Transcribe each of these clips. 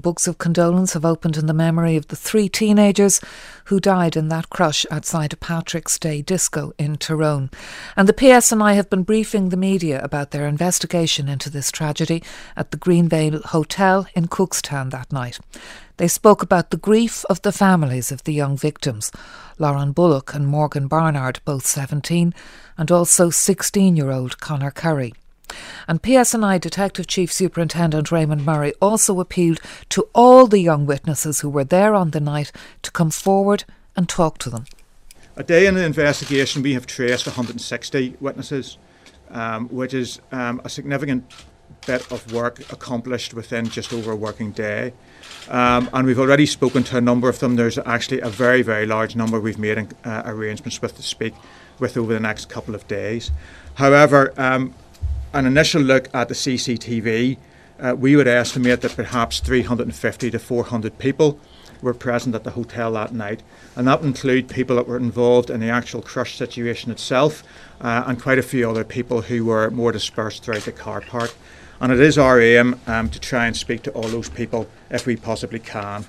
Books of condolence have opened in the memory of the 3 teenagers who died in that crush outside a Patrick's Day disco in Tyrone. And the PSNI have been briefing the media about their investigation into this tragedy at the Greenvale Hotel in Cookstown that night. They spoke about the grief of the families of the young victims, Lauren Bullock and Morgan Barnard, both 17, and also 16-year-old Conor Curry. And PSNI Detective Chief Superintendent Raymond Murray also appealed to all the young witnesses who were there on the night to come forward and talk to them. A day in the investigation, we have traced 160 witnesses, which is a significant bit of work accomplished within just over a working day. And we've already spoken to a number of them. There's actually a very, very large number we've made arrangements with to speak with over the next couple of days. However, an initial look at the CCTV, we would estimate that perhaps 350 to 400 people were present at the hotel that night, and that would include people that were involved in the actual crush situation itself, and quite a few other people who were more dispersed throughout the car park. And it is our aim to try and speak to all those people if we possibly can.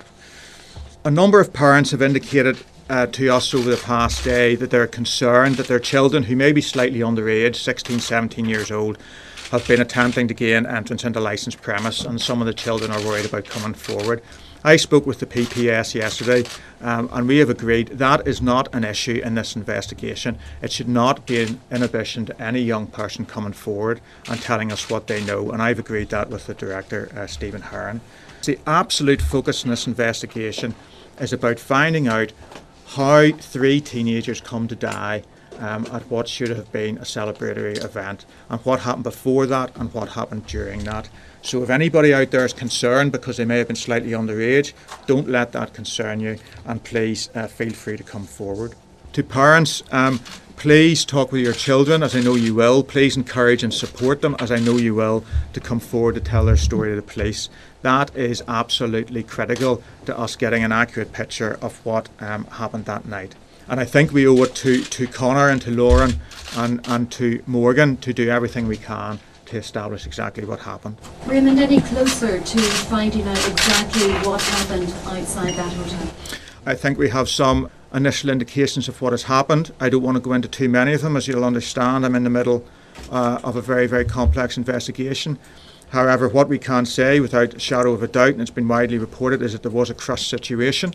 A number of parents have indicated to us over the past day that they're concerned that their children, who may be slightly underage, 16, 17 years old, have been attempting to gain entrance into licensed premise, and some of the children are worried about coming forward. I spoke with the PPS yesterday, and we have agreed that is not an issue in this investigation. It should not be an inhibition to any young person coming forward and telling us what they know, and I've agreed that with the Director, Stephen Heron. The absolute focus in this investigation is about finding out how 3 teenagers come to die at what should have been a celebratory event, and what happened before that and what happened during that. So if anybody out there is concerned because they may have been slightly underage, don't let that concern you, and please feel free to come forward. To parents, please talk with your children, as I know you will. Please encourage and support them, as I know you will, to come forward to tell their story to the police. That is absolutely critical to us getting an accurate picture of what happened that night. And I think we owe it to Conor and to Lauren and to Morgan to do everything we can to establish exactly what happened. Raymond, any closer to finding out exactly what happened outside that hotel? I think we have some initial indications of what has happened. I don't want to go into too many of them. As you'll understand, I'm in the middle of a very, very complex investigation. However, what we can say without a shadow of a doubt, and it's been widely reported, is that there was a crush situation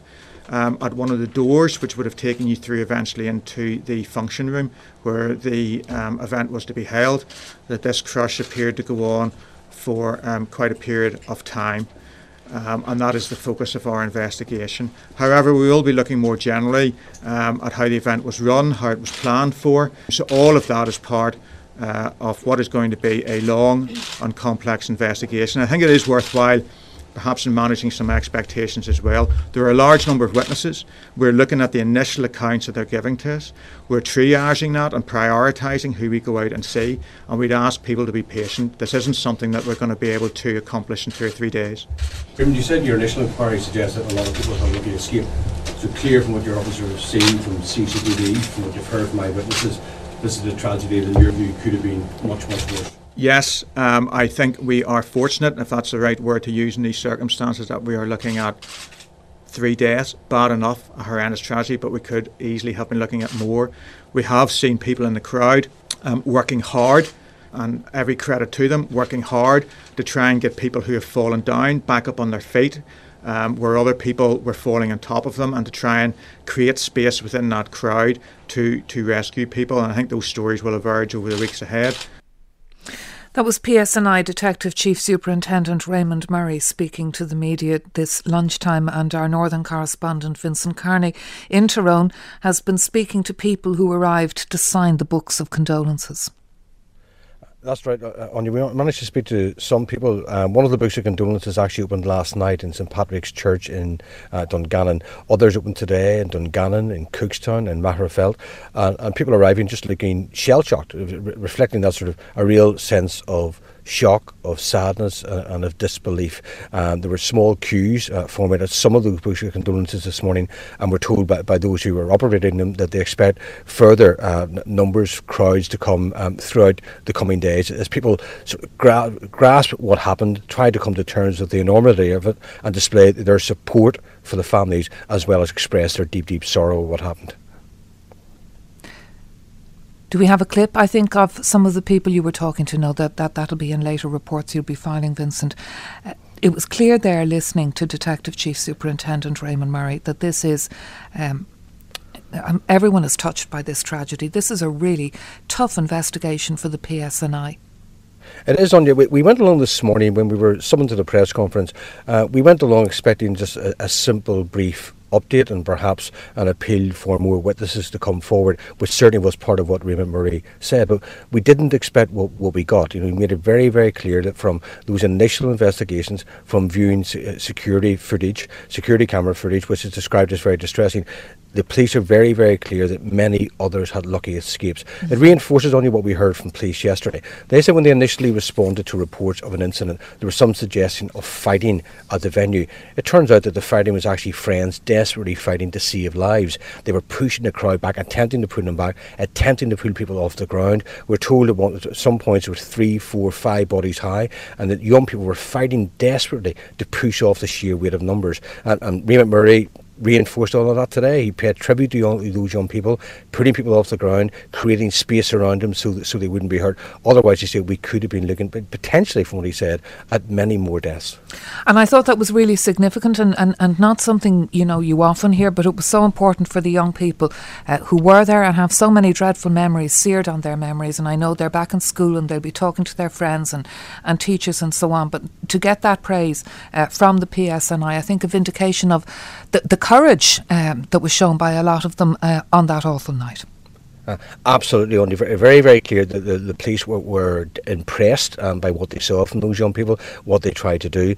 at one of the doors, which would have taken you through eventually into the function room where the event was to be held, that this crush appeared to go on for quite a period of time. And that is the focus of our investigation. However, we will be looking more generally at how the event was run, how it was planned for. So all of that is part of what is going to be a long and complex investigation. I think it is worthwhile, perhaps in managing some expectations as well. There are a large number of witnesses. We're looking at the initial accounts that they're giving to us. We're triaging that and prioritising who we go out and see, and we'd ask people to be patient. This isn't something that we're going to be able to accomplish in 2 or 3 days. You said your initial inquiry suggests that a lot of people have looking to escape. So clear from what your officers have seen from CCTV, from what you've heard from eyewitnesses, this is a tragedy that in your view could have been much, much worse. Yes, I think we are fortunate, if that's the right word to use in these circumstances, that we are looking at 3 deaths. Bad enough, a horrendous tragedy, but we could easily have been looking at more. We have seen people in the crowd working hard, and every credit to them, working hard to try and get people who have fallen down back up on their feet, where other people were falling on top of them, and to try and create space within that crowd to rescue people. And I think those stories will emerge over the weeks ahead. That was PSNI Detective Chief Superintendent Raymond Murray speaking to the media this lunchtime, and our northern correspondent Vincent Kearney in Tyrone has been speaking to people who arrived to sign the books of condolences. That's right, Anya. We managed to speak to some people. One of the books of condolences actually opened last night in St Patrick's Church in Dungannon. Others opened today in Dungannon, in Cookstown, in Magherafelt. And people arriving just looking shell-shocked, reflecting that sort of a real sense of shock, of sadness, and of disbelief. There were small queues formed at some of those Bushra condolences this morning, and we're told by those who were operating them that they expect further numbers, crowds to come throughout the coming days as people sort of grasp what happened, try to come to terms with the enormity of it, and display their support for the families, as well as express their deep, deep sorrow of what happened. Do we have a clip, I think, of some of the people you were talking to? Know that'll be in later reports you'll be filing, Vincent. It was clear there, listening to Detective Chief Superintendent Raymond Murray, that this is... everyone is touched by this tragedy. This is a really tough investigation for the PSNI. It is, Anya. We went along this morning when we were summoned to the press conference. We went along expecting just a simple, brief update and perhaps an appeal for more witnesses to come forward, which certainly was part of what Raymond Murray said. But we didn't expect what we got. He made it very, very clear that from those initial investigations, from viewing security camera footage, which is described as very distressing, the police are very, very clear that many others had lucky escapes. It reinforces only what we heard from police yesterday. They said when they initially responded to reports of an incident, there was some suggestion of fighting at the venue. It turns out that the fighting was actually friends desperately fighting to save lives. They were pushing the crowd back, attempting to pull them back, attempting to pull people off the ground. We're told at some points it was 3, 4, 5 bodies high, and that young people were fighting desperately to push off the sheer weight of numbers. And Raymond Murray reinforced all of that today. He paid tribute to those young people, putting people off the ground, creating space around them so they wouldn't be hurt. Otherwise, he said, we could have been looking, potentially from what he said, at many more deaths. And I thought that was really significant and not something you often hear, but it was so important for the young people who were there and have so many dreadful memories seared on their memories. And I know they're back in school and they'll be talking to their friends and teachers and so on. But to get that praise from the PSNI, I think a vindication of the courage that was shown by a lot of them on that awful night. Absolutely, only very, very clear that the police were impressed by what they saw from those young people, what they tried to do.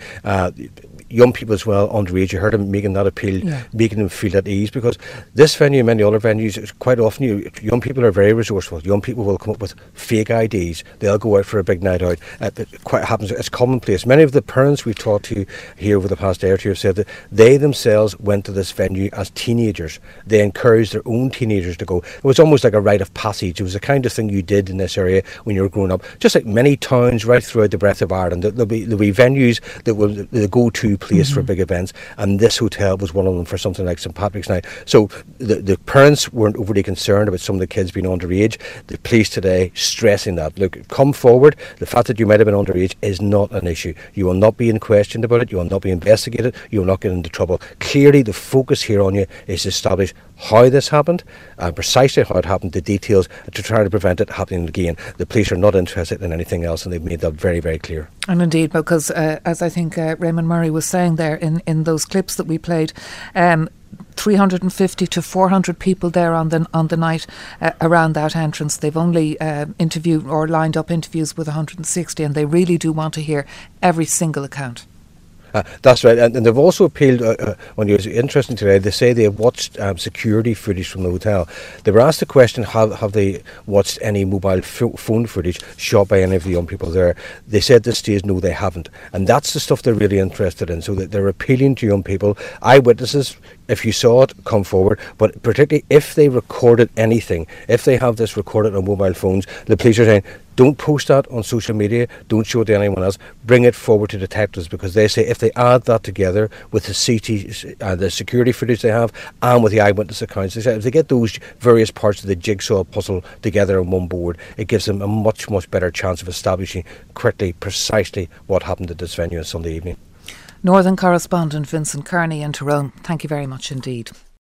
Young people as well, underage, you heard him making that appeal, making them feel at ease, because this venue and many other venues, quite often young people are very resourceful. Young people will come up with fake IDs. They'll go out for a big night out. It quite happens, it's commonplace. Many of the parents we've talked to here over the past day or two have said that they themselves went to this venue as teenagers. They encouraged their own teenagers to go. It was almost like a rite of passage. It was the kind of thing you did in this area when you were growing up. Just like many towns right throughout the breadth of Ireland, there'll be venues that will the go-to place for big events, and this hotel was one of them for something like St Patrick's Night. So the parents weren't overly concerned about some of the kids being underage. The police today stressing that, look, come forward. The fact that you might have been underage is not an issue. You will not be questioned about it. You will not be investigated. You will not get into trouble. Clearly the focus here on you is to establish how this happened, precisely how it happened, the details, to try to prevent it happening again. The police are not interested in anything else, and they've made that very, very clear. And indeed, because as I think Raymond Murray was saying there in those clips that we played, 350 to 400 people there on the night around that entrance. They've only interviewed or lined up interviews with 160, and they really do want to hear every single account. That's right, and they've also appealed, when it was interesting today, they say they have watched security footage from the hotel. They were asked the question, have they watched any mobile phone footage shot by any of the young people there? They said at this stage, no, they haven't. And that's the stuff they're really interested in, so that they're appealing to young people, eyewitnesses. If you saw it, come forward. But particularly if they recorded anything, if they have this recorded on mobile phones, the police are saying, don't post that on social media, don't show it to anyone else, bring it forward to detectives, because they say if they add that together with the security footage they have and with the eyewitness accounts, they say if they get those various parts of the jigsaw puzzle together on one board, it gives them a much, much better chance of establishing quickly precisely what happened at this venue on Sunday evening. Northern correspondent Vincent Kearney in Tyrone, thank you very much indeed.